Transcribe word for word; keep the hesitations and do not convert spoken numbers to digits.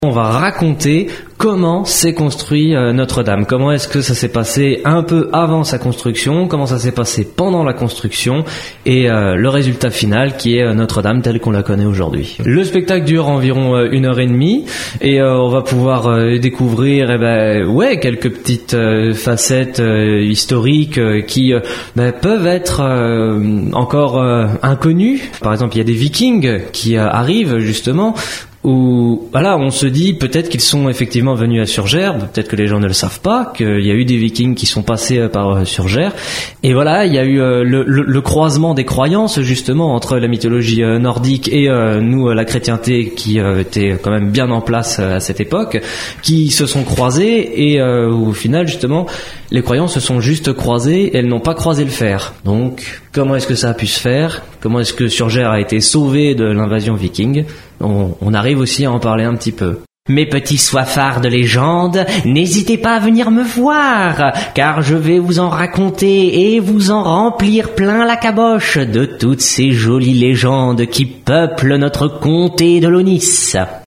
On va raconter comment s'est construit euh, Notre-Dame. Comment est-ce que ça s'est passé un peu avant sa construction, comment ça s'est passé pendant la construction et euh, le résultat final qui est euh, Notre-Dame telle qu'on la connaît aujourd'hui. Le spectacle dure environ euh, une heure et demie et euh, on va pouvoir euh, découvrir eh ben, ouais, quelques petites euh, facettes euh, historiques euh, qui euh, ben, peuvent être euh, encore euh, inconnues. Par exemple, il y a des Vikings qui euh, arrivent justement où voilà, on se dit peut-être qu'ils sont effectivement venus à Surgères, peut-être que les gens ne le savent pas, qu'il y a eu des Vikings qui sont passés par Surgères, et voilà, il y a eu euh, le, le, le croisement des croyances justement entre la mythologie euh, nordique et euh, nous, la chrétienté qui euh, était quand même bien en place euh, à cette époque, qui se sont croisées et euh, au final justement les croyances se sont juste croisées et elles n'ont pas croisé le fer. Donc comment est-ce que ça a pu se faire? Comment est-ce que Surgères a été sauvée de l'invasion viking? On, on arrive aussi à en parler un petit peu. Mes petits soifards de légendes, n'hésitez pas à venir me voir, car je vais vous en raconter et vous en remplir plein la caboche de toutes ces jolies légendes qui peuplent notre comté de l'Aunis.